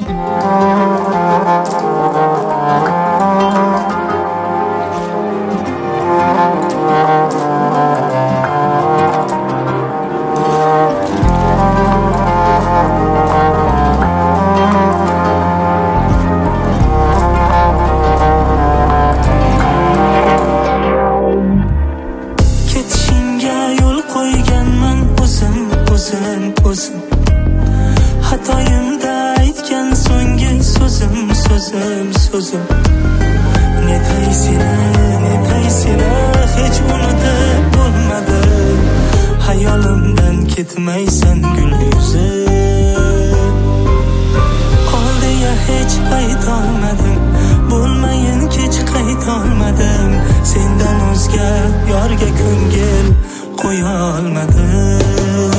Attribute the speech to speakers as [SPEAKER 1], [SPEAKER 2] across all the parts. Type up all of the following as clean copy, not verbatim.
[SPEAKER 1] Xatoyimda aytgan so'nggi so'zim Netaysini hech unutib bo'lmadi. Hayolimdan ketmaysan gul yuzi. Qol deya hech aytolmadim, bo'lmayin kech qaytolmadim. Sendan o'zga yorga ko'ngil qo'ya olmadim.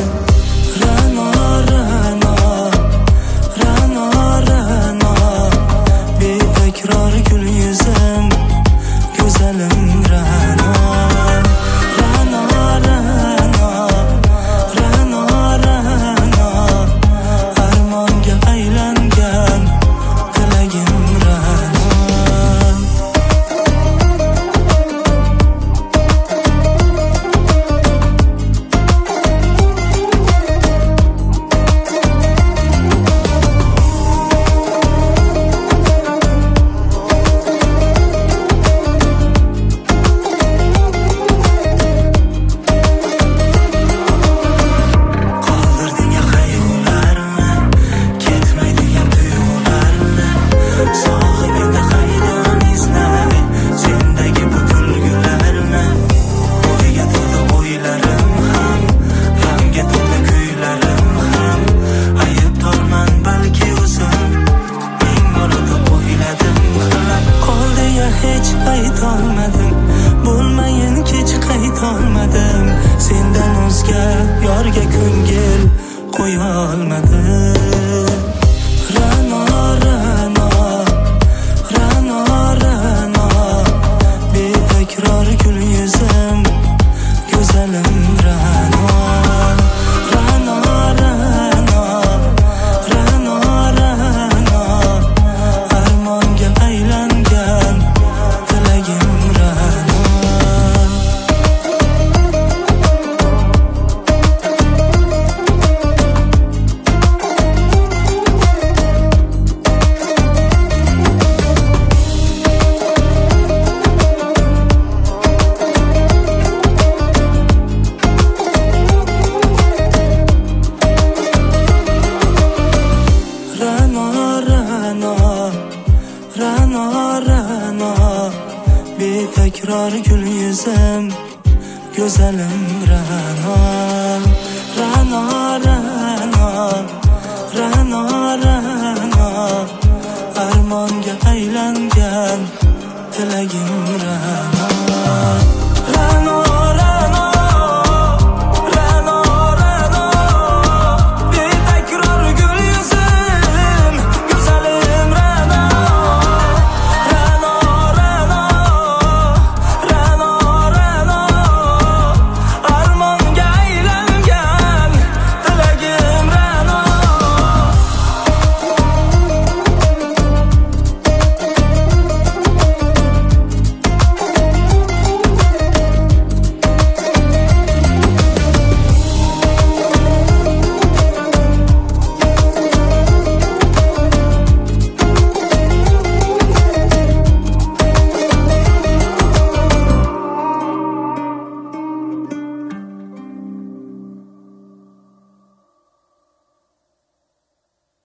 [SPEAKER 1] Betakrar gul yuzim, go'zalim Ra'no. Armonga aylangan tilagim Ra'no. Hech aytolmadim, bo'lmayin kech qaytolmadim. Sendan o'zga yorga ko'ngil qo'ya olmadim. Ra'no, betakrar gul yuzim, go'zalim Ra'no. Armonga aylangan tilagim Ra'no. Ra'no, betakrar gul yuzim, go'zalim Ra'no. Armonga aylangan tilagim Ra'no.